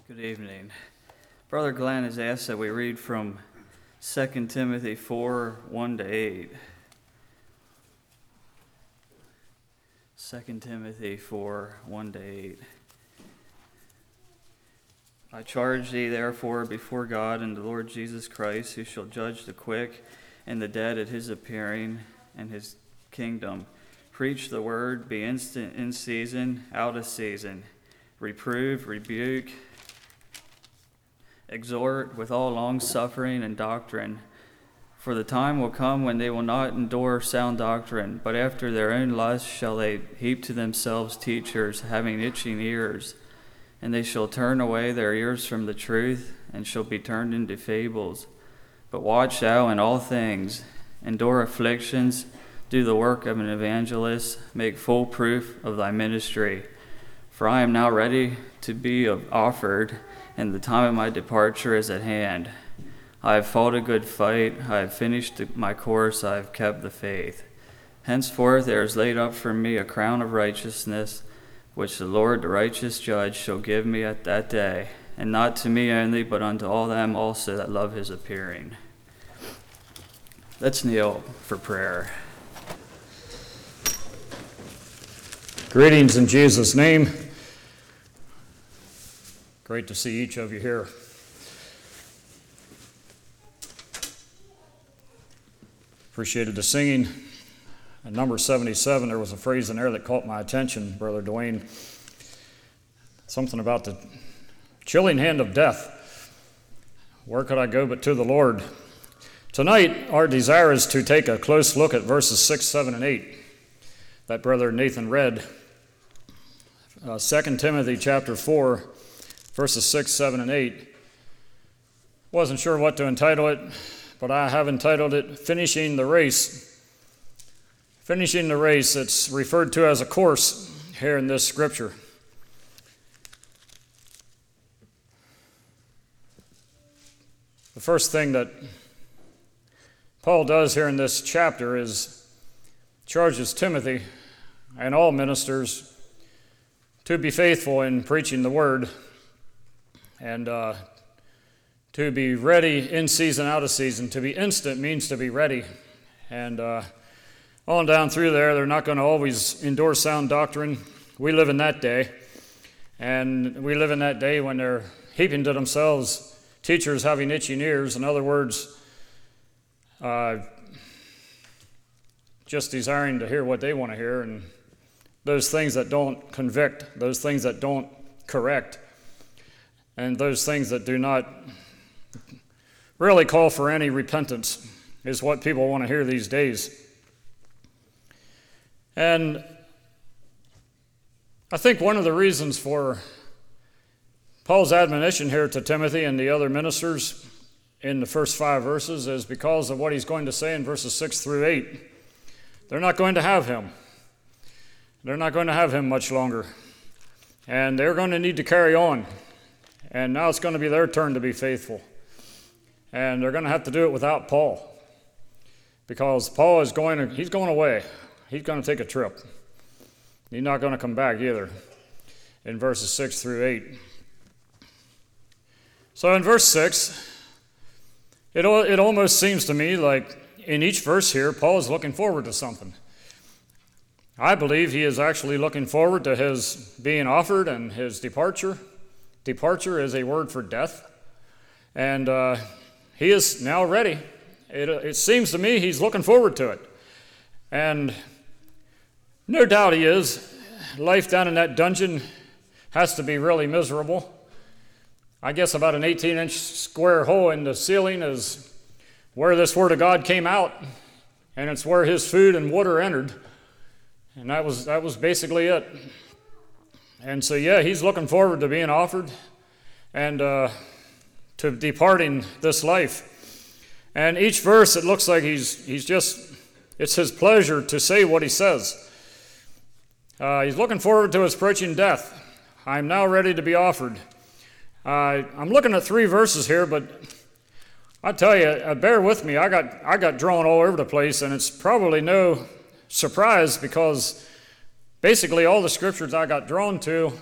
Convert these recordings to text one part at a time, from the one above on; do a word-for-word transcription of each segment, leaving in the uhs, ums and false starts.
Good evening. Brother Glenn has asked that we read from Second Timothy four, one to eight. Second Timothy four, one to eight. I charge thee therefore before God and the Lord Jesus Christ, who shall judge the quick and the dead at his appearing and his kingdom. Preach the word, be instant in season, out of season. Reprove, rebuke, exhort with all long-suffering and doctrine. For the time will come when they will not endure sound doctrine, but after their own lusts shall they heap to themselves teachers, having itching ears. And they shall turn away their ears from the truth, and shall be turned into fables. But watch thou in all things, endure afflictions, do the work of an evangelist, make full proof of thy ministry. For I am now ready to be offered, and the time of my departure is at hand. I have fought a good fight, I have finished my course, I have kept the faith. Henceforth there is laid up for me a crown of righteousness, which the Lord, the righteous judge, shall give me at that day, and not to me only, but unto all them also that love his appearing. Let's kneel for prayer. Greetings in Jesus' name. Great to see each of you here. Appreciated the singing. At number seventy-seven, there was a phrase in there that caught my attention, Brother Dwayne. Something about the chilling hand of death. Where could I go but to the Lord? Tonight, our desire is to take a close look at verses six, seven, and eight that Brother Nathan read. Uh, Second Timothy chapter four, verses six, seven, and eight. Wasn't sure what to entitle it, but I have entitled it Finishing the Race. Finishing the Race, it's referred to as a course here in this scripture. The first thing that Paul does here in this chapter is charges Timothy and all ministers to be faithful in preaching the word, and uh, to be ready in season, out of season. To be instant means to be ready. And uh, on down through there, they're not going to always endure sound doctrine. We live in that day. And we live in that day when they're heaping to themselves teachers having itching ears. In other words, uh, just desiring to hear what they want to hear. And those things that don't convict, those things that don't correct, and those things that do not really call for any repentance is what people want to hear these days. And I think one of the reasons for Paul's admonition here to Timothy and the other ministers in the first five verses is because of what he's going to say in verses six through eight. They're not going to have him. They're not going to have him much longer. And they're going to need to carry on. And now it's going to be their turn to be faithful. And they're going to have to do it without Paul. Because Paul is going to, he's going away. He's going to take a trip. He's not going to come back either in verses six through eight. So in verse six, it, it almost seems to me like in each verse here, Paul is looking forward to something. I believe he is actually looking forward to his being offered and his departure. Departure is a word for death. And uh, he is now ready. It, it seems to me he's looking forward to it. And no doubt he is. Life down in that dungeon has to be really miserable. I guess about an eighteen-inch square hole in the ceiling is where this Word of God came out, and it's where his food and water entered. And that was that was basically it. And so, yeah, he's looking forward to being offered and uh, to departing this life. And each verse, it looks like he's he's just, it's his pleasure to say what he says. Uh, he's looking forward to his approaching death. I'm now ready to be offered. Uh, I'm looking at three verses here, but I tell you, uh, bear with me. I got I got drawn all over the place, and it's probably no surprise because basically all the scriptures I got drawn to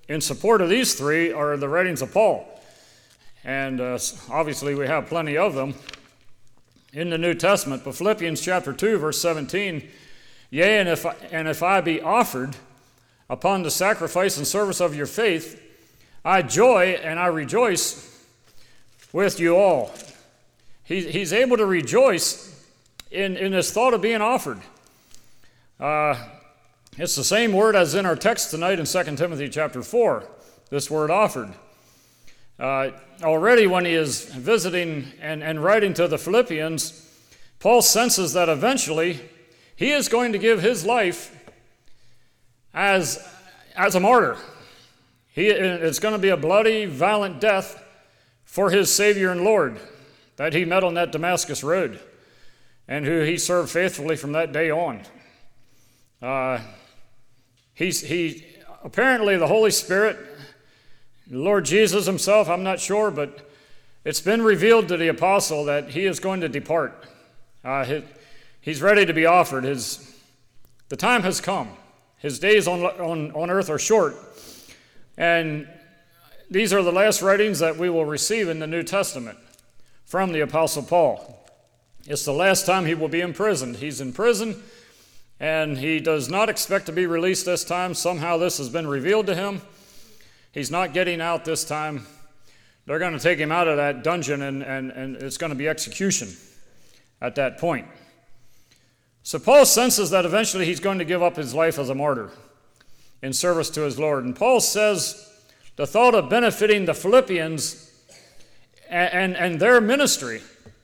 in support of these three are the writings of Paul. And uh, obviously we have plenty of them in the New Testament. But Philippians chapter two, verse seventeen, yea, and if I, and if I be offered upon the sacrifice and service of your faith, I joy and I rejoice with you all. He, he's able to rejoice in, in this thought of being offered. Uh, it's the same word as in our text tonight in Second Timothy chapter four, this word offered. Uh, already when he is visiting and, and writing to the Philippians, Paul senses that eventually he is going to give his life as, as a martyr. He, it's going to be a bloody, violent death for his Savior and Lord that he met on that Damascus road and who he served faithfully from that day on. Uh, he's, he apparently the Holy Spirit, Lord Jesus himself, I'm not sure, but it's been revealed to the apostle that he is going to depart. Uh, his, he's ready to be offered. His, the time has come. His days on, on, on earth are short. And these are the last writings that we will receive in the New Testament from the Apostle Paul. It's the last time he will be imprisoned. He's in prison, and he does not expect to be released this time. Somehow this has been revealed to him. He's not getting out this time. They're going to take him out of that dungeon, and, and, and it's going to be execution at that point. So Paul senses that eventually he's going to give up his life as a martyr in service to his Lord. And Paul says the thought of benefiting the Philippians and, and, and their ministry,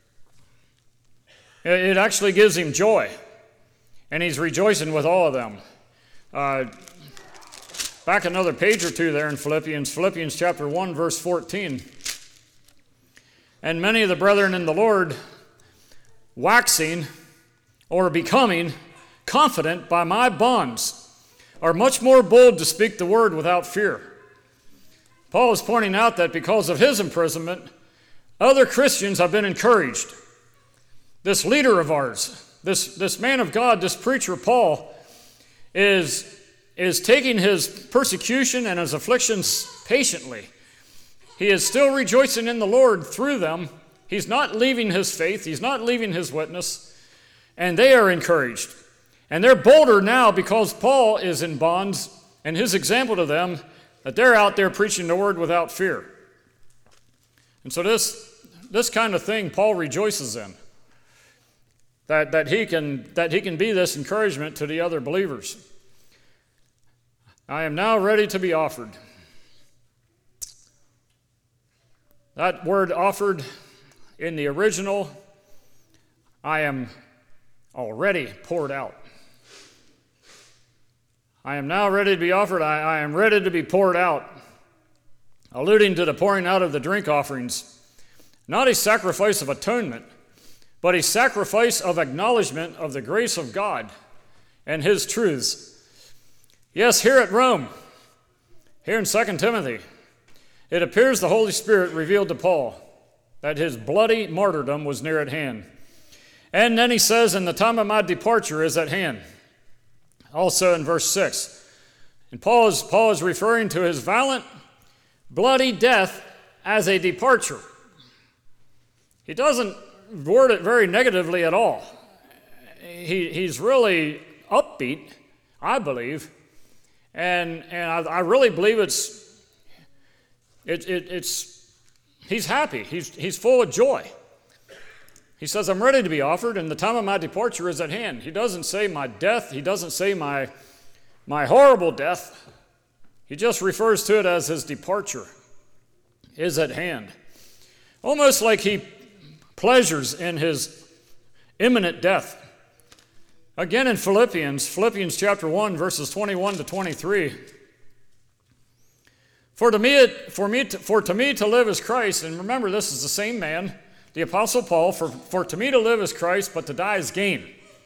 it, it actually gives him joy. And he's rejoicing with all of them. Uh, back another page or two there in Philippians, Philippians chapter one, verse fourteen. And many of the brethren in the Lord, waxing or becoming confident by my bonds, are much more bold to speak the word without fear. Paul is pointing out that because of his imprisonment, other Christians have been encouraged. This leader of ours, this, this man of God, this preacher Paul, is, is taking his persecution and his afflictions patiently. He is still rejoicing in the Lord through them. He's not leaving his faith. He's not leaving his witness. And they are encouraged. And they're bolder now because Paul is in bonds, and his example to them, that they're out there preaching the word without fear. And so this, this kind of thing Paul rejoices in, that, that, he can, that he can be this encouragement to the other believers. I am now ready to be offered. That word offered in the original, I am already poured out. I am now ready to be offered. I, I am ready to be poured out, alluding to the pouring out of the drink offerings. Not a sacrifice of atonement, but a sacrifice of acknowledgement of the grace of God and his truths. Yes, here at Rome, here in Second Timothy, it appears the Holy Spirit revealed to Paul that his bloody martyrdom was near at hand. And then he says, and the time of my departure is at hand. Also in verse six. And Paul is, Paul is referring to his violent, bloody death as a departure. He doesn't word it very negatively at all. He, he's really upbeat, I believe. And, and I, I really believe it's, it, it, it's he's happy. He's, he's full of joy. He says, I'm ready to be offered, and the time of my departure is at hand. He doesn't say my death. He doesn't say my, my horrible death. He just refers to it as his departure is at hand. Almost like he pleasures in his imminent death. Again in Philippians, Philippians chapter one, verses twenty-one to twenty-three. For to me, it, for me, to, for to me to live is Christ, and remember this is the same man, the Apostle Paul, for, for to me to live is Christ, but to die is gain.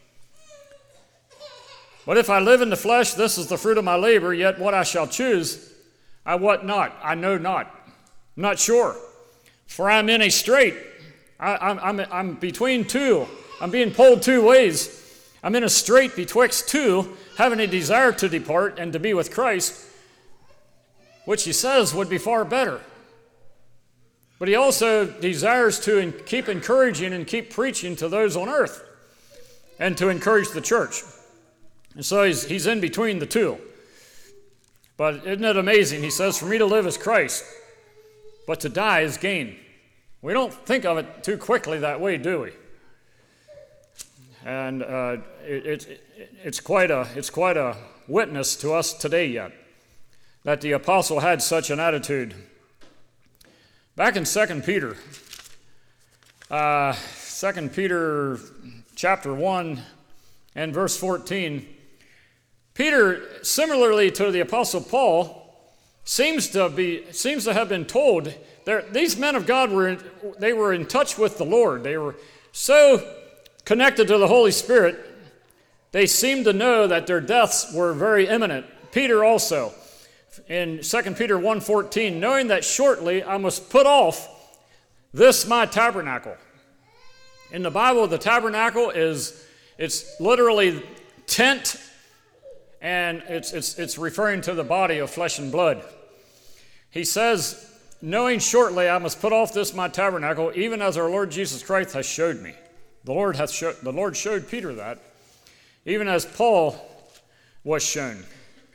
But if I live in the flesh, this is the fruit of my labor, yet what I shall choose, I what not, I know not. I'm not sure. For I'm in a strait. I, I'm, I'm, I'm between two. I'm being pulled two ways. I'm in a strait betwixt two, having a desire to depart and to be with Christ, which he says would be far better. But he also desires to keep encouraging and keep preaching to those on earth and to encourage the church. And so he's, he's in between the two. But isn't it amazing? He says, for me to live is Christ, but to die is gain. We don't think of it too quickly that way, do we? And uh, it, it, it's, quite a, it's quite a witness to us today yet that the apostle had such an attitude. Back in Second Peter, uh, Second Peter chapter one and verse fourteen, Peter, similarly to the apostle Paul, seems to be seems to have been told that these men of God were in, they were in touch with the Lord. They were so connected to the Holy Spirit, they seemed to know that their deaths were very imminent. Peter also, in Second Peter one fourteen, knowing that shortly I must put off this my tabernacle. In the Bible, the tabernacle is, it's literally tent, and it's, it's, it's referring to the body of flesh and blood. He says, knowing shortly I must put off this my tabernacle, even as our Lord Jesus Christ has showed me. The Lord hath show, the Lord showed Peter that, even as Paul was shown.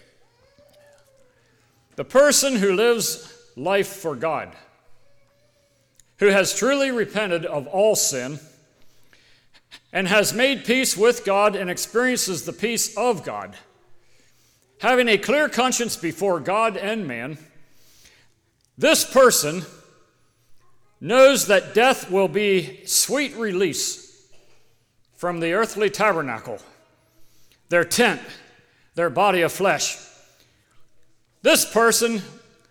The person who lives life for God, who has truly repented of all sin, and has made peace with God and experiences the peace of God, having a clear conscience before God and man, this person knows that death will be sweet release from the earthly tabernacle, their tent, their body of flesh. This person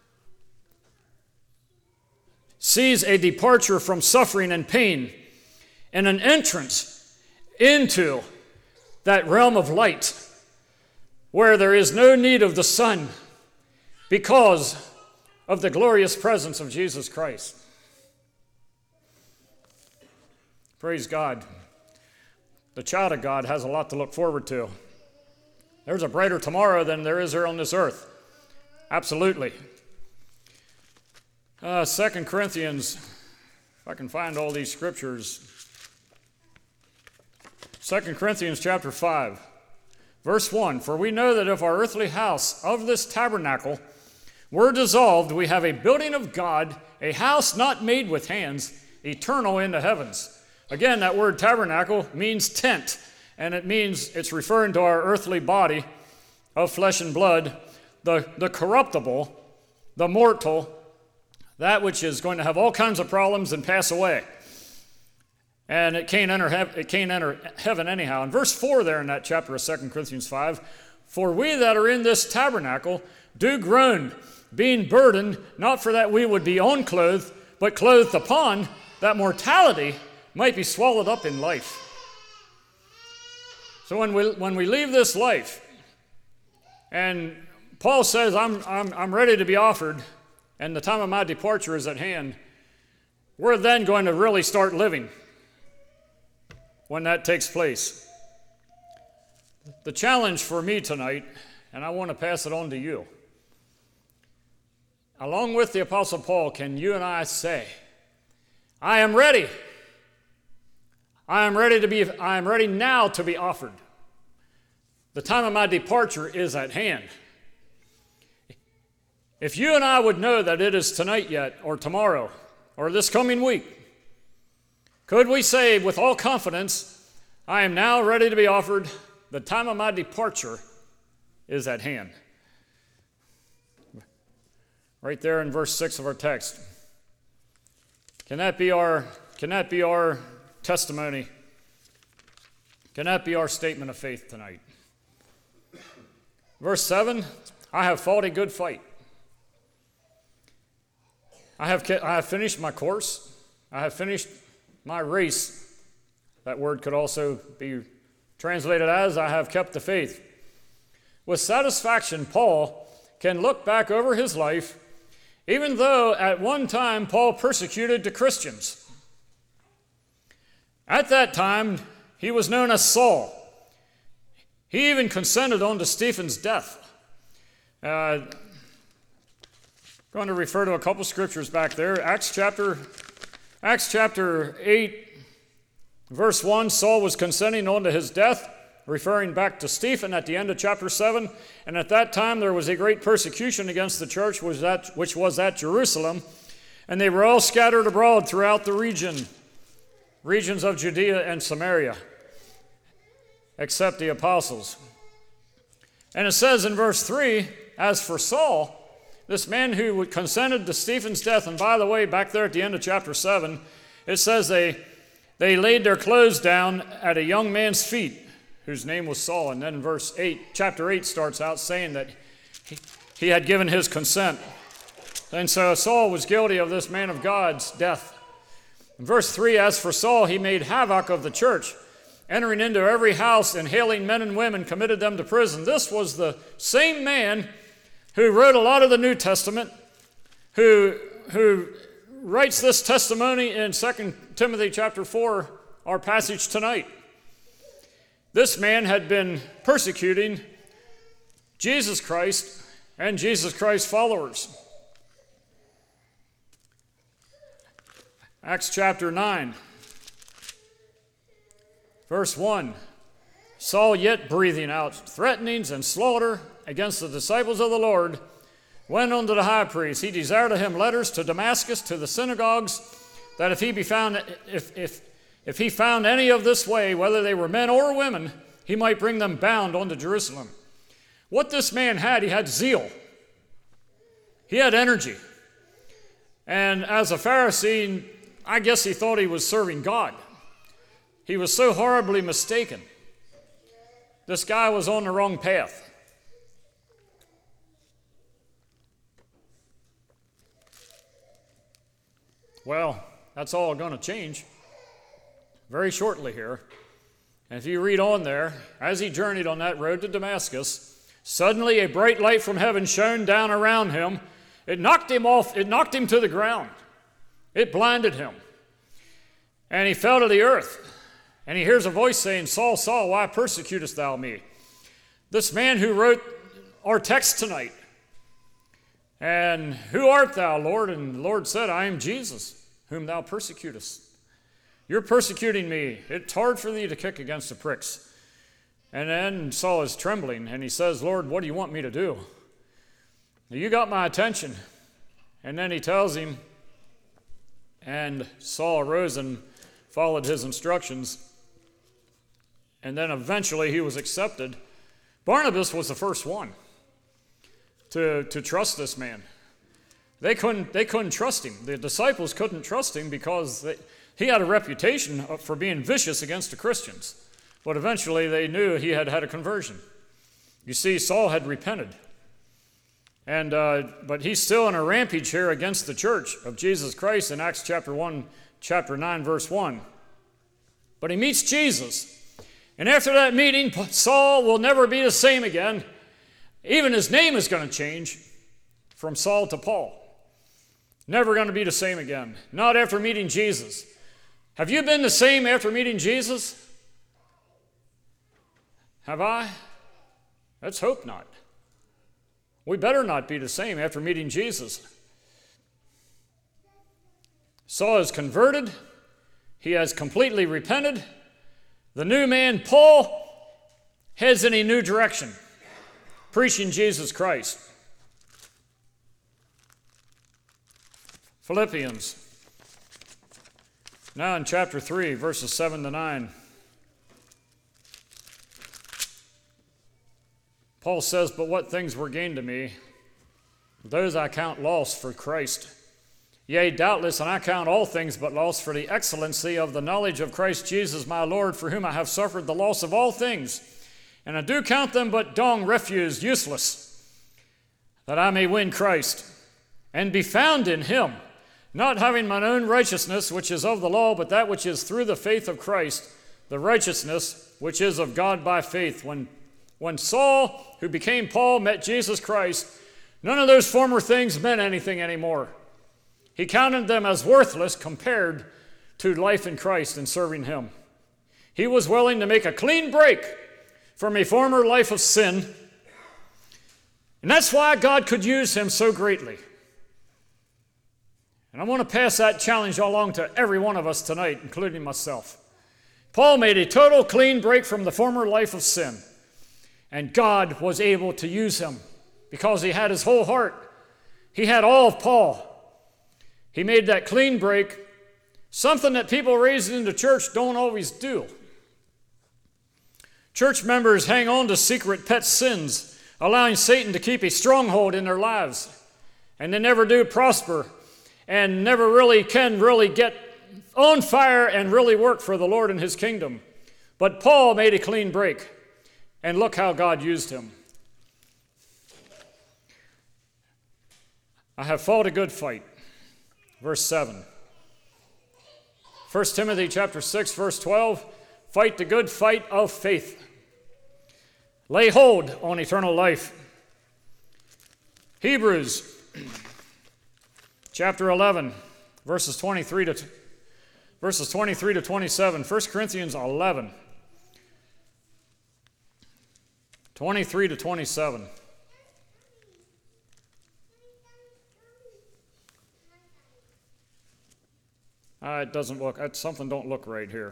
sees a departure from suffering and pain and an entrance into that realm of light where there is no need of the sun because of the glorious presence of Jesus Christ. Praise God. The child of God has a lot to look forward to. There's a brighter tomorrow than there is here on this earth. Absolutely. Uh, Second Corinthians, if I can find all these scriptures. Second Corinthians chapter five, verse one, for we know that if our earthly house of this tabernacle were dissolved, we have a building of God, a house not made with hands, eternal in the heavens. Again, that word tabernacle means tent, and it means it's referring to our earthly body of flesh and blood, the, the corruptible, the mortal, that which is going to have all kinds of problems and pass away. And it can't enter, hev- it can't enter heaven anyhow. In verse four there in that chapter of Second Corinthians five, for we that are in this tabernacle do groan, being burdened, not for that we would be unclothed, but clothed upon, that mortality might be swallowed up in life. So when we, when we leave this life, and Paul says, I'm, I'm, I'm ready to be offered, and the time of my departure is at hand, we're then going to really start living when that takes place. The challenge for me tonight, and I want to pass it on to you, along with the Apostle Paul, can you and I say, I am ready. I am ready to be, I am ready now to be offered. The time of my departure is at hand. If you and I would know that it is tonight yet, or tomorrow, or this coming week, could we say with all confidence, I am now ready to be offered, the time of my departure is at hand? Right there in verse six of our text. Can that be our, can that be our testimony? Can that be our statement of faith tonight? Verse seven, I have fought a good fight. I have, I have finished my course. I have finished my race. That word could also be translated as, I have kept the faith. With satisfaction, Paul can look back over his life, even though at one time Paul persecuted the Christians. At that time, he was known as Saul. He even consented on to Stephen's death. Uh, I'm going to refer to a couple scriptures back there. Acts chapter, Acts chapter eight, verse one, Saul was consenting unto his death, referring back to Stephen at the end of chapter seven. And at that time there was a great persecution against the church, which was at, which was at Jerusalem. And they were all scattered abroad throughout the region, regions of Judea and Samaria, except the apostles. And it says in verse three, as for Saul, this man who consented to Stephen's death, and by the way, back there at the end of chapter seven, it says they, they laid their clothes down at a young man's feet, whose name was Saul. And then in verse eight, chapter eight starts out saying that he, he had given his consent. And so Saul was guilty of this man of God's death. In verse three, as for Saul, he made havoc of the church, entering into every house and hailing men and women, committed them to prison. This was the same man who wrote a lot of the New Testament, who, who writes this testimony in Second Timothy chapter four, our passage tonight. This man had been persecuting Jesus Christ and Jesus Christ's followers. Acts chapter nine, verse one. Saul, yet breathing out threatenings and slaughter against the disciples of the Lord, went unto the high priest. He desired of him letters to Damascus, to the synagogues, that if he be found, if if if he found any of this way, whether they were men or women, he might bring them bound unto Jerusalem. What this man had, he had zeal. He had energy. And as a Pharisee, I guess he thought he was serving God. He was so horribly mistaken. This guy was on the wrong path. Well, that's all going to change very shortly here. And if you read on there, as he journeyed on that road to Damascus, suddenly a bright light from heaven shone down around him. It knocked him off, it knocked him to the ground. It blinded him. And he fell to the earth. And he hears a voice saying, Saul, Saul, why persecutest thou me? This man who wrote our text tonight. And who art thou, Lord? And the Lord said, I am Jesus, whom thou persecutest. You're persecuting me. It's hard for thee to kick against the pricks. And then Saul is trembling, and he says, Lord, what do you want me to do? You got my attention. And then he tells him, and Saul arose and followed his instructions. And then eventually he was accepted. Barnabas was the first one to, to trust this man. They couldn't, they couldn't trust him. The disciples couldn't trust him because they, he had a reputation for being vicious against the Christians. But eventually they knew he had had a conversion. You see, Saul had repented. And uh, but he's still on a rampage here against the church of Jesus Christ in Acts chapter one, chapter nine, verse one. But he meets Jesus. And after that meeting, Saul will never be the same again. Even his name is going to change from Saul to Paul. Never going to be the same again. Not after meeting Jesus. Have you been the same after meeting Jesus? Have I? Let's hope not. We better not be the same after meeting Jesus. Saul is converted. He has completely repented. The new man, Paul, heads in a new direction, preaching Jesus Christ. Philippians, now in chapter three, verses seven to nine. Paul says, but what things were gained to me, those I count loss for Christ. Yea, doubtless, and I count all things but loss for the excellency of the knowledge of Christ Jesus my Lord, for whom I have suffered the loss of all things. And I do count them but dung, refuse, useless, that I may win Christ, and be found in him, not having mine own righteousness, which is of the law, but that which is through the faith of Christ, the righteousness which is of God by faith. When, when Saul, who became Paul, met Jesus Christ, none of those former things meant anything anymore. He counted them as worthless compared to life in Christ and serving him. He was willing to make a clean break from a former life of sin. And that's why God could use him so greatly. And I want to pass that challenge along to every one of us tonight, including myself. Paul made a total clean break from the former life of sin. And God was able to use him because he had his whole heart. He had all of Paul. He made that clean break, something that people raised into church don't always do. Church members hang on to secret pet sins, allowing Satan to keep a stronghold in their lives. And they never do prosper and never really can really get on fire and really work for the Lord and his kingdom. But Paul made a clean break, and look how God used him. I have fought a good fight. Verse seven. First Timothy chapter six, verse twelve, fight the good fight of faith. Lay hold on eternal life. Hebrews chapter eleven, verses twenty-three to verses twenty-three to twenty-seven. First Corinthians eleven, twenty-three to twenty-seven. Uh, it doesn't look, uh, something don't look right here.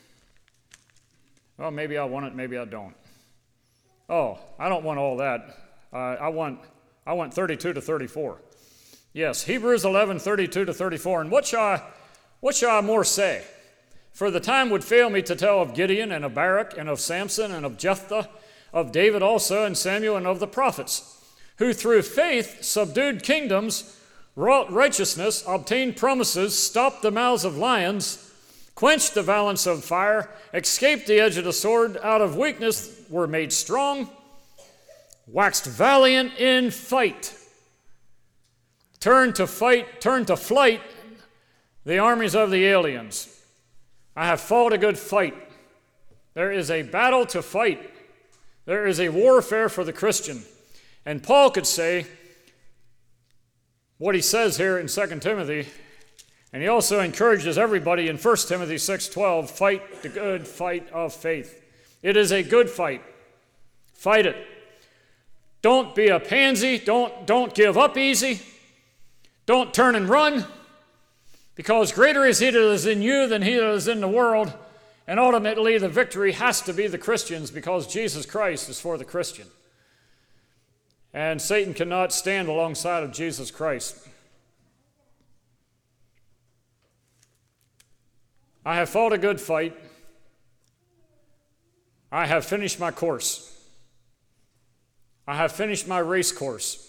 Well, maybe I want it, maybe I don't. Oh, I don't want all that. Uh, I want I want thirty-two to thirty-four. Yes, Hebrews eleven, thirty-two to thirty-four. And what shall I, what shall I more say? For the time would fail me to tell of Gideon and of Barak and of Samson and of Jephthah, of David also and Samuel and of the prophets, who through faith subdued kingdoms, wrought righteousness, obtained promises, stopped the mouths of lions, quenched the violence of fire, escaped the edge of the sword, out of weakness were made strong, waxed valiant in fight, turned to fight, turned to flight the armies of the aliens. I have fought a good fight. There is a battle to fight. There is a warfare for the Christian. And Paul could say what he says here in Second Timothy, and he also encourages everybody in First Timothy six twelve, fight the good fight of faith. It is a good fight. Fight it. Don't be a pansy. Don't, don't give up easy. Don't turn and run, because greater is he that is in you than he that is in the world, and ultimately the victory has to be the Christians, because Jesus Christ is for the Christian. And Satan cannot stand alongside of Jesus Christ. I have fought a good fight. I have finished my course. I have finished my race course.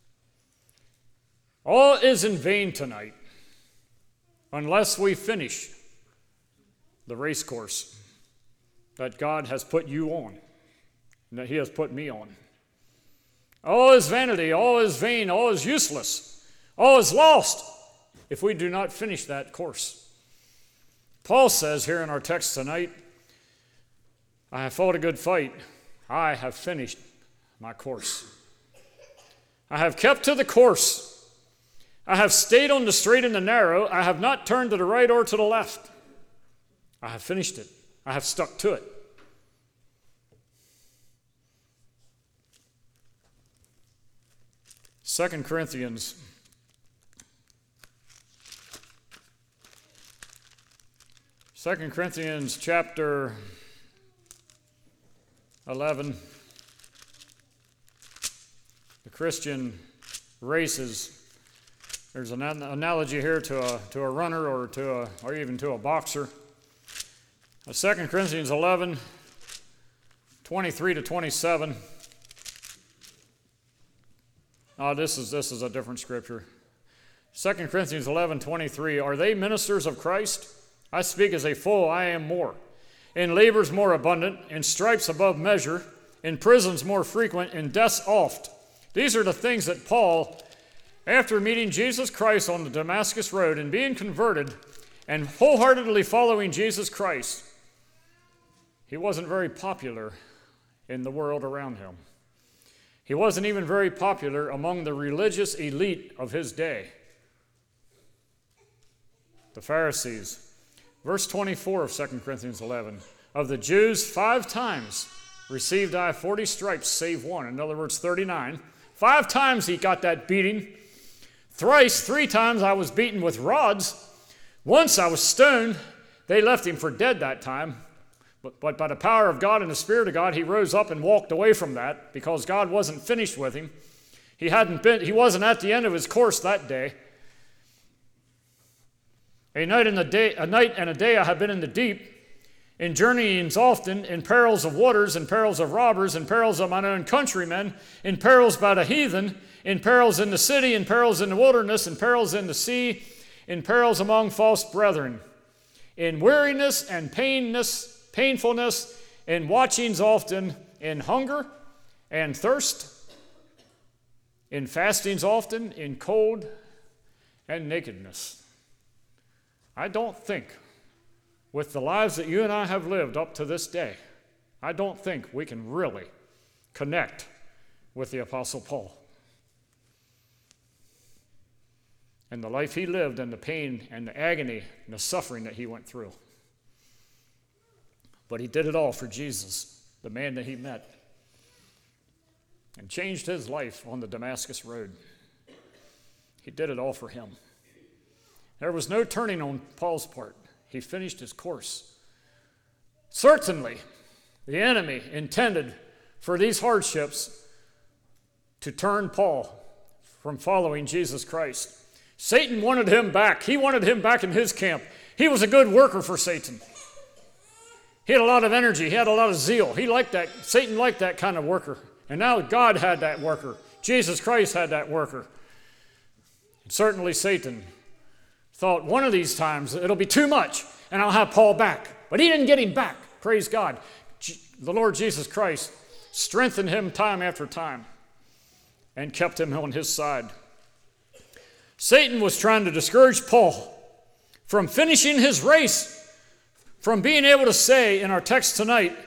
All is in vain tonight unless we finish the race course that God has put you on and that he has put me on. All is vanity, all is vain, all is useless, all is lost if we do not finish that course. Paul says here in our text tonight, I have fought a good fight. I have finished my course. I have kept to the course. I have stayed on the straight and the narrow. I have not turned to the right or to the left. I have finished it. I have stuck to it. Second Corinthians Second Corinthians chapter eleven. The Christian races. There's an analogy here to a to a runner or to a or even to a boxer. Second Corinthians eleven, twenty-three to twenty-seven. Oh, this is this is a different scripture. Second Corinthians eleven, twenty-three. Are they ministers of Christ? I speak as a fool, I am more. In labors more abundant, in stripes above measure, in prisons more frequent, in deaths oft. These are the things that Paul, after meeting Jesus Christ on the Damascus road and being converted and wholeheartedly following Jesus Christ, he wasn't very popular in the world around him. He wasn't even very popular among the religious elite of his day, the Pharisees. Verse twenty-four of Second Corinthians eleven, of the Jews five times received I forty stripes save one. In other words, thirty-nine. Five times he got that beating. Thrice, three times I was beaten with rods. Once I was stoned. They left him for dead that time. But, but by the power of God and the Spirit of God, he rose up and walked away from that because God wasn't finished with him. He hadn't been, he wasn't at the end of his course that day. A night and a day, a night and a day I have been in the deep, in journeyings often, in perils of waters, in perils of robbers, in perils of mine own countrymen, in perils by the heathen, in perils in the city, in perils in the wilderness, in perils in the sea, in perils among false brethren, in weariness and painness, painfulness, in watchings often, in hunger and thirst, in fastings often, in cold and nakedness. I don't think, with the lives that you and I have lived up to this day, I don't think we can really connect with the Apostle Paul. And the life he lived and the pain and the agony and the suffering that he went through. But he did it all for Jesus, the man that he met, and changed his life on the Damascus Road. He did it all for him. There was no turning on Paul's part. He finished his course. Certainly, the enemy intended for these hardships to turn Paul from following Jesus Christ. Satan wanted him back. He wanted him back in his camp. He was a good worker for Satan. He had a lot of energy. He had a lot of zeal. He liked that. Satan liked that kind of worker. And now God had that worker. Jesus Christ had that worker. And certainly Satan thought one of these times it'll be too much and I'll have Paul back. But he didn't get him back. Praise God. The Lord Jesus Christ strengthened him time after time and kept him on his side. Satan was trying to discourage Paul from finishing his race, from being able to say in our text tonight,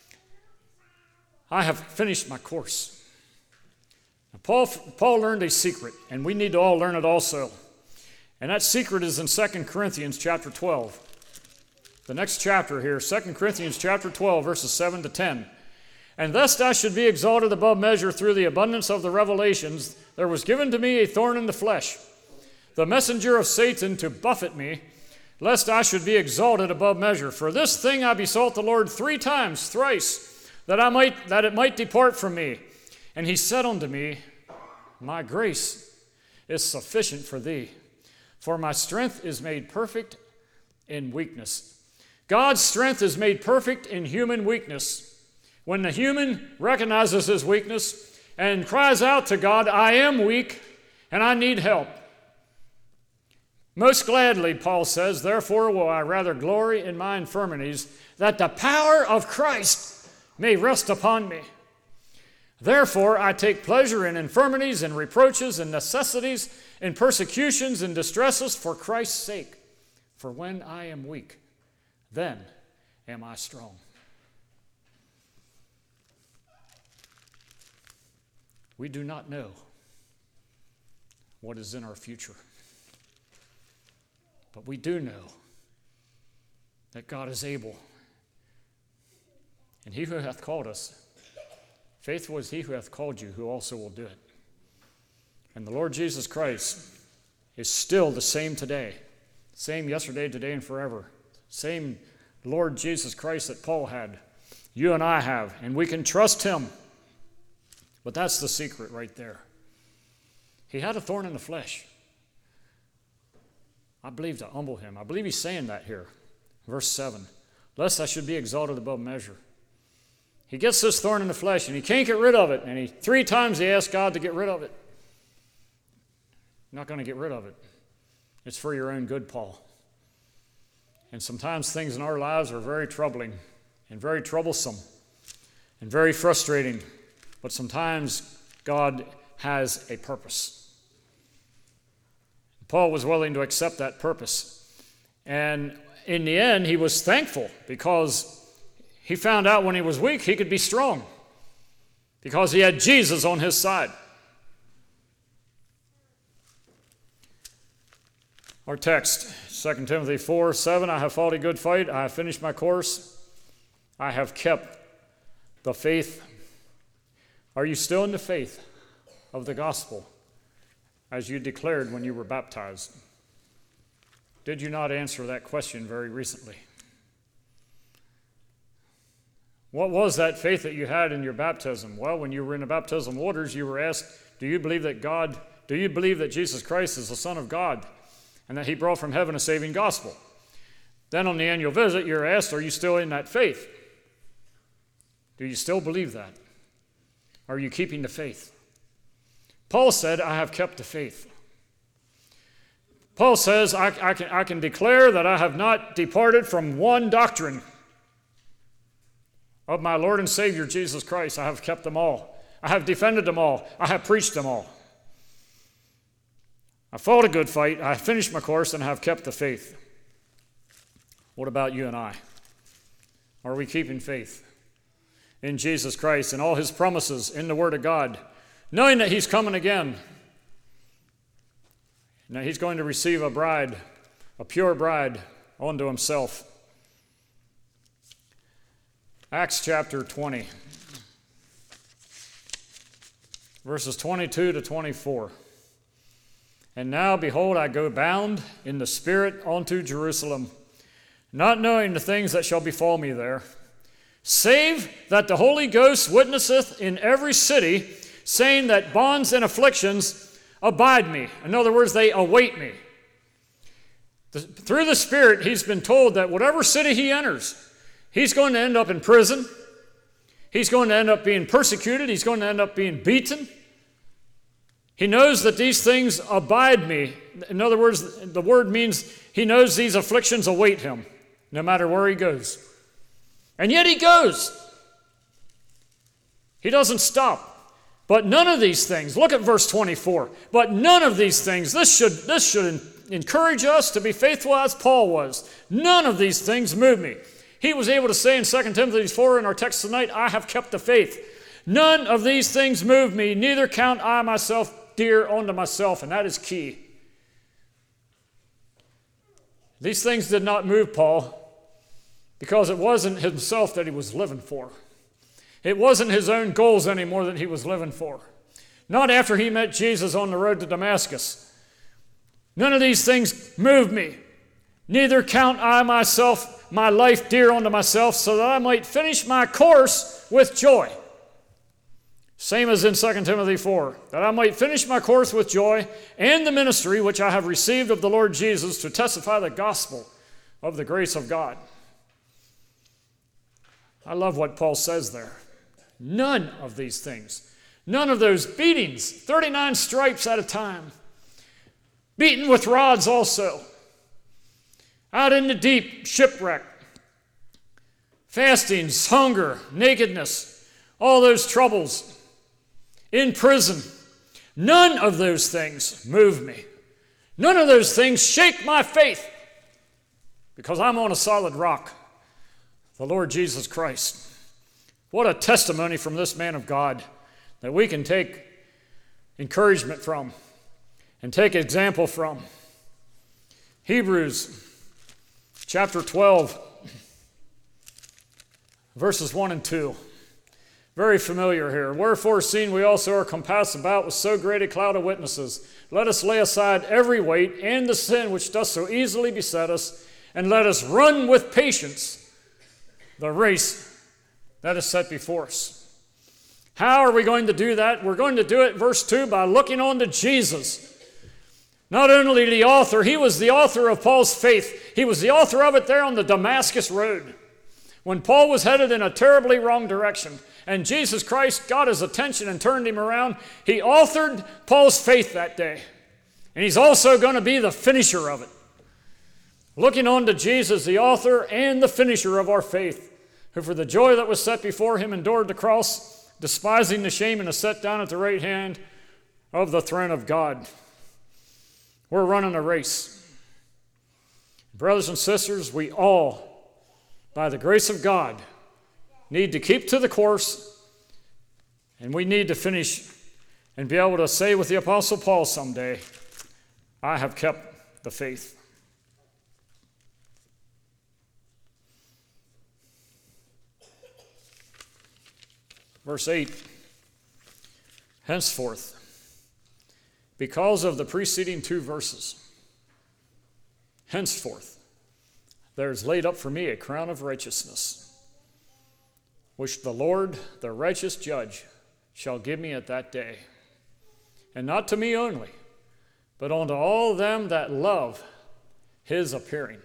I have finished my course. Now, Paul, Paul learned a secret, and we need to all learn it also. And that secret is in Second Corinthians chapter twelve. The next chapter here, Second Corinthians chapter twelve, verses seven to ten. And lest I should be exalted above measure through the abundance of the revelations, there was given to me a thorn in the flesh, the messenger of Satan to buffet me, lest I should be exalted above measure. For this thing I besought the Lord three times, thrice, that I might that it might depart from me. And he said unto me, my grace is sufficient for thee, for my strength is made perfect in weakness. God's strength is made perfect in human weakness. When the human recognizes his weakness and cries out to God, I am weak and I need help. Most gladly, Paul says, therefore will I rather glory in my infirmities, that the power of Christ may rest upon me. Therefore I take pleasure in infirmities and reproaches and necessities and persecutions and distresses for Christ's sake. For when I am weak, then am I strong. We do not know what is in our future. But we do know that God is able. And he who hath called us, faithful is he who hath called you, who also will do it. And the Lord Jesus Christ is still the same today, same yesterday, today, and forever. Same Lord Jesus Christ that Paul had, you and I have, and we can trust him. But that's the secret right there. He had a thorn in the flesh. I believe to humble him. I believe he's saying that here. Verse seven, lest I should be exalted above measure. He gets this thorn in the flesh and he can't get rid of it. And he three times he asks God to get rid of it. Not going to get rid of it. It's for your own good, Paul. And sometimes things in our lives are very troubling and very troublesome and very frustrating. But sometimes God has a purpose. Paul was willing to accept that purpose. And in the end, he was thankful because he found out when he was weak, he could be strong because he had Jesus on his side. Our text, Second Timothy four, seven, I have fought a good fight, I have finished my course, I have kept the faith. Are you still in the faith of the gospel? as you declared when you were baptized? Did you not answer that question very recently? What was that faith that you had in your baptism? Well, when you were in the baptism waters, you were asked, do you believe that God, do you believe that Jesus Christ is the Son of God and that he brought from heaven a saving gospel? Then on the annual visit, you're asked, are you still in that faith? Do you still believe that? Are you keeping the faith? Paul said, I have kept the faith. Paul says, I, I, can, I can declare that I have not departed from one doctrine of my Lord and Savior Jesus Christ. I have kept them all. I have defended them all. I have preached them all. I fought a good fight. I finished my course and have kept the faith. What about you and I? Are we keeping faith in Jesus Christ and all his promises in the Word of God, knowing that he's coming again? Now he's going to receive a bride, a pure bride, unto himself. Acts chapter twenty, verses twenty-two to twenty-four. And now, behold, I go bound in the Spirit unto Jerusalem, not knowing the things that shall befall me there, save that the Holy Ghost witnesseth in every city, saying that bonds and afflictions abide me. In other words, they await me. The, through the Spirit, he's been told that whatever city he enters, he's going to end up in prison. He's going to end up being persecuted. He's going to end up being beaten. He knows that these things abide me. In other words, the word means he knows these afflictions await him, no matter where he goes. And yet he goes. He doesn't stop. But none of these things, look at verse twenty-four, but none of these things, this should, this should encourage us to be faithful as Paul was. None of these things move me. He was able to say in Second Timothy four in our text tonight, I have kept the faith. None of these things move me, neither count I myself dear unto myself, and that is key. These things did not move Paul because it wasn't himself that he was living for. It wasn't his own goals anymore that he was living for. Not after he met Jesus on the road to Damascus. None of these things moved me. Neither count I myself, my life dear unto myself, so that I might finish my course with joy. Same as in Second Timothy four, that I might finish my course with joy and the ministry which I have received of the Lord Jesus to testify the gospel of the grace of God. I love what Paul says there. None of these things. None of those beatings, thirty-nine stripes at a time. Beaten with rods also. Out in the deep, shipwreck. Fastings, hunger, nakedness, all those troubles. In prison. None of those things move me. None of those things shake my faith. Because I'm on a solid rock. The Lord Jesus Christ. What a testimony from this man of God that we can take encouragement from and take example from. Hebrews chapter twelve, verses one and two. Very familiar here. Wherefore, seeing we also are compassed about with so great a cloud of witnesses, let us lay aside every weight and the sin which doth so easily beset us, and let us run with patience the race that is set before us. How are we going to do that? We're going to do it, verse two, by looking on to Jesus. Not only the author, he was the author of Paul's faith. He was the author of it there on the Damascus road. When Paul was headed in a terribly wrong direction, and Jesus Christ got his attention and turned him around, he authored Paul's faith that day. And he's also going to be the finisher of it. Looking on to Jesus, the author and the finisher of our faith, who for the joy that was set before him endured the cross, despising the shame, and is set down at the right hand of the throne of God. We're running a race. Brothers and sisters, we all, by the grace of God, need to keep to the course, and we need to finish and be able to say with the Apostle Paul someday, I have kept the faith. Verse eight, henceforth, because of the preceding two verses. Henceforth, there is laid up for me a crown of righteousness, which the Lord, the righteous judge, shall give me at that day. And not to me only, but unto all them that love his appearing.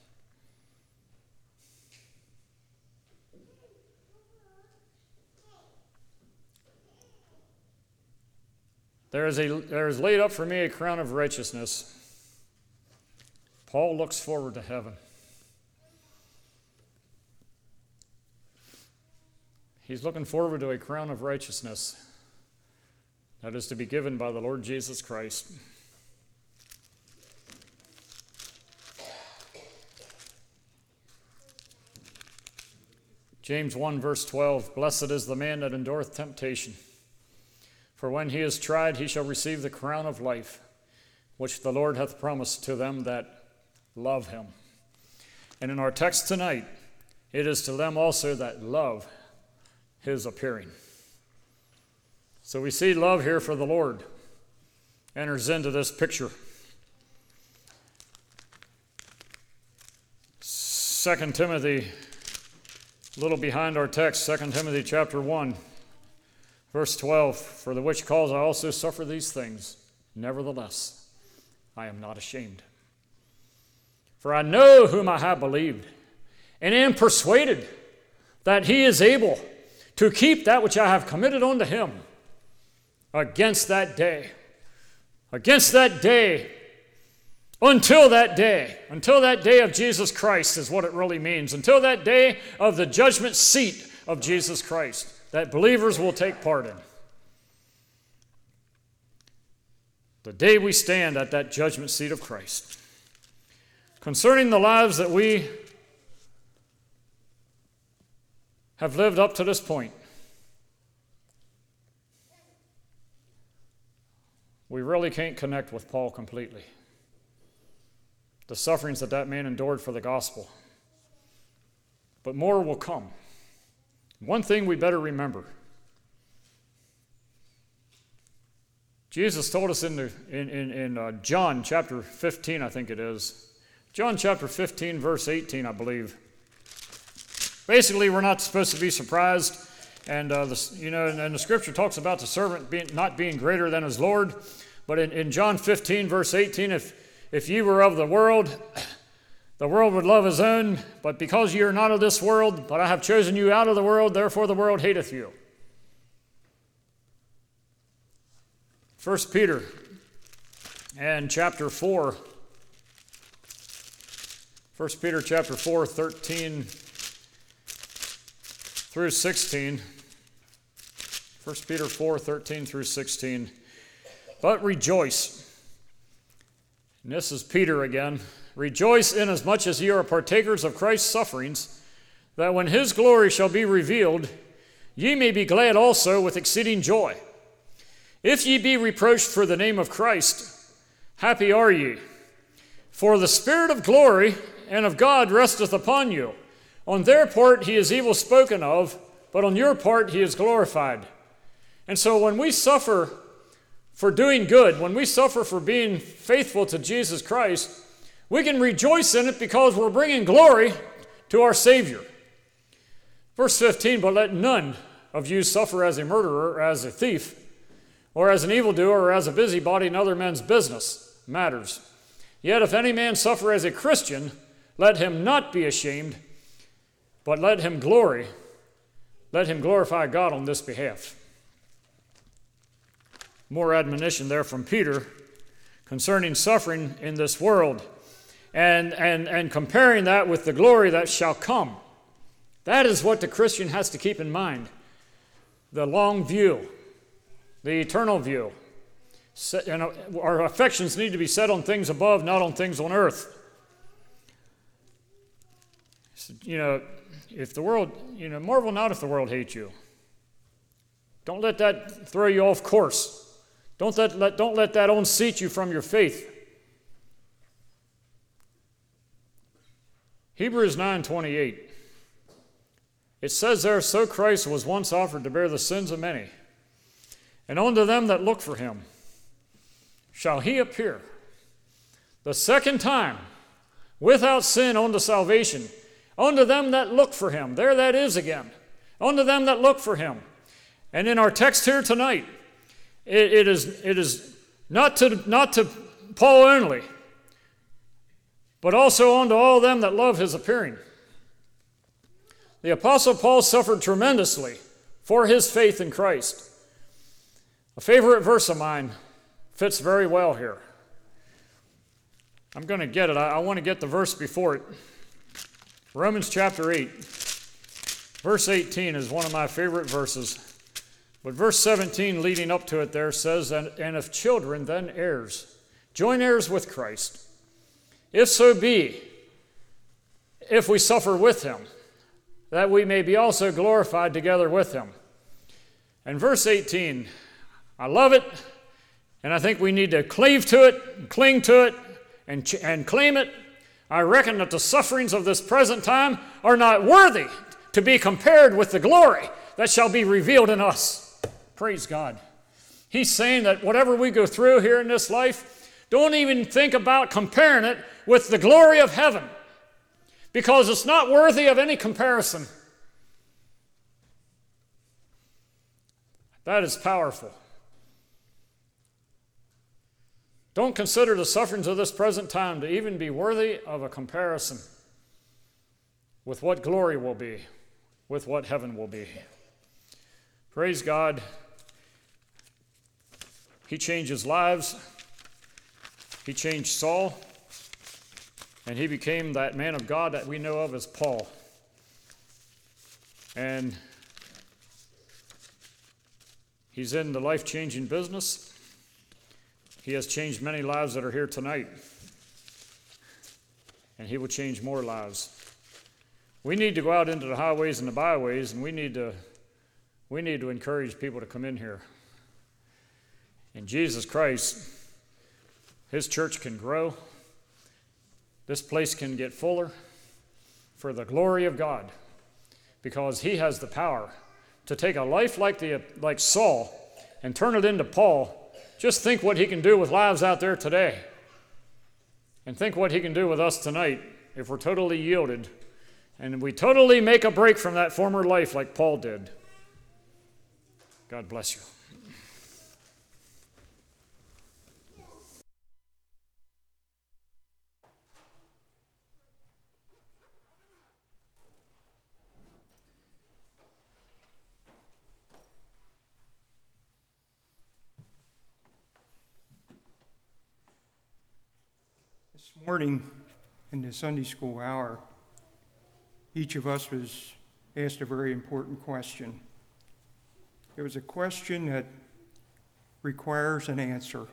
There is, a, there is laid up for me a crown of righteousness. Paul looks forward to heaven. He's looking forward to a crown of righteousness that is to be given by the Lord Jesus Christ. James one, verse twelve, blessed is the man that endureth temptation, for when he is tried, he shall receive the crown of life, which the Lord hath promised to them that love him. And in our text tonight, it is to them also that love his appearing. So we see love here for the Lord enters into this picture. Second Timothy, a little behind our text, Second Timothy chapter one, verse twelve, for the which cause I also suffer these things, nevertheless I am not ashamed. For I know whom I have believed, and am persuaded that he is able to keep that which I have committed unto him against that day. Against that day. Until that day. Until that day of Jesus Christ is what it really means. Until that day of the judgment seat of Jesus Christ that believers will take part in. The day we stand at that judgment seat of Christ. Concerning the lives that we have lived up to this point, we really can't connect with Paul completely. The sufferings that that man endured for the gospel. But more will come. One thing we better remember. Jesus told us in, the, in, in, in uh, John chapter fifteen, I think it is. John chapter fifteen, verse eighteen, I believe. Basically, we're not supposed to be surprised. And, uh, the, you know, and, and the scripture talks about the servant being, not being greater than his Lord. But in, in John fifteen, verse eighteen, if, if ye were of the world, the world would love his own. But because ye are not of this world, but I have chosen you out of the world, therefore the world hateth you. First Peter and chapter four. First Peter chapter four, thirteen through sixteen. First Peter four, thirteen through sixteen. But rejoice. And this is Peter again. Rejoice inasmuch as ye are partakers of Christ's sufferings, that when his glory shall be revealed, ye may be glad also with exceeding joy. If ye be reproached for the name of Christ, happy are ye. For the Spirit of glory and of God resteth upon you. On their part he is evil spoken of, but on your part he is glorified. And so when we suffer for doing good, when we suffer for being faithful to Jesus Christ, we can rejoice in it because we're bringing glory to our Savior. Verse fifteen, but let none of you suffer as a murderer, or as a thief, or as an evildoer, or as a busybody in other men's business matters. Yet if any man suffer as a Christian, let him not be ashamed, but let him glory, let him glorify God on this behalf. More admonition there from Peter concerning suffering in this world and, and, and comparing that with the glory that shall come. That is what the Christian has to keep in mind. The long view, the eternal view. And our affections need to be set on things above, not on things on earth. You know, if the world, you know, marvel not if the world hates you. Don't let that throw you off course. Don't let, let, don't let that unseat you from your faith. Hebrews nine twenty-eight. It says there, so Christ was once offered to bear the sins of many, and unto them that look for him shall he appear the second time without sin unto salvation, unto them that look for him. There that is again. Unto them that look for him. And in our text here tonight, it, it is it is not to not to Paul only, but also unto all them that love his appearing. The Apostle Paul suffered tremendously for his faith in Christ. A favorite verse of mine fits very well here. I'm going to get it. I, I want to get the verse before it. Romans chapter eight, verse eighteen is one of my favorite verses. But verse seventeen leading up to it there says, and, and if children, then heirs, joint heirs with Christ, if so be, if we suffer with him, that we may be also glorified together with him. And verse eighteen, I love it, and I think we need to cleave to it, cling to it, and, ch- and claim it. I reckon that the sufferings of this present time are not worthy to be compared with the glory that shall be revealed in us. Praise God. He's saying that whatever we go through here in this life, don't even think about comparing it with the glory of heaven, because it's not worthy of any comparison. That is powerful. Don't consider the sufferings of this present time to even be worthy of a comparison with what glory will be, with what heaven will be. Praise God. He changes lives. He changed Saul, and he became that man of God that we know of as Paul. And he's in the life-changing business. He has changed many lives that are here tonight, and he will change more lives. We need to go out into the highways and the byways, and we need to we need to encourage people to come in here. In Jesus Christ, his church can grow. This place can get fuller for the glory of God, because he has the power to take a life like the like Saul and turn it into Paul. Just think what he can do with lives out there today. And think what he can do with us tonight if we're totally yielded and we totally make a break from that former life like Paul did. God bless you. This morning in the Sunday school hour, each of us was asked a very important question. It was a question that requires an answer.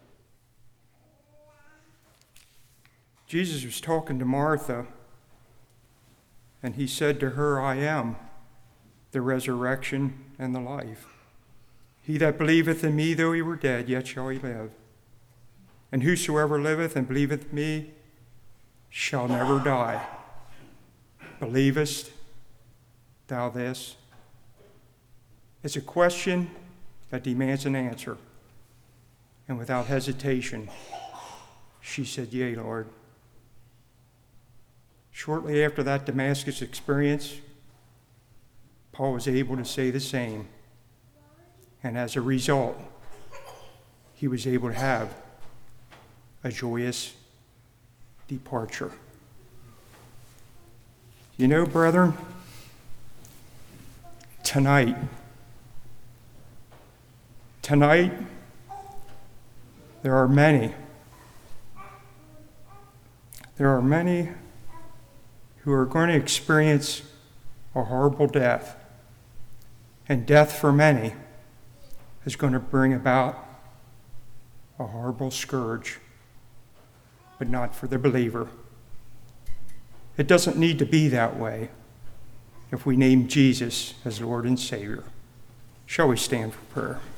Jesus was talking to Martha, and he said to her, I am the resurrection and the life. He that believeth in me, though he were dead, yet shall he live. And whosoever liveth and believeth me shall never die. Believest thou this? It's a question that demands an answer. And without hesitation, she said, Yea, Lord. Shortly after that Damascus experience, Paul was able to say the same. And as a result, he was able to have a joyous departure. You know, brethren, tonight, tonight, there are many, there are many who are going to experience a horrible death. And death for many is going to bring about a horrible scourge, but not for the believer. It doesn't need to be that way if we name Jesus as Lord and Savior. Shall we stand for prayer?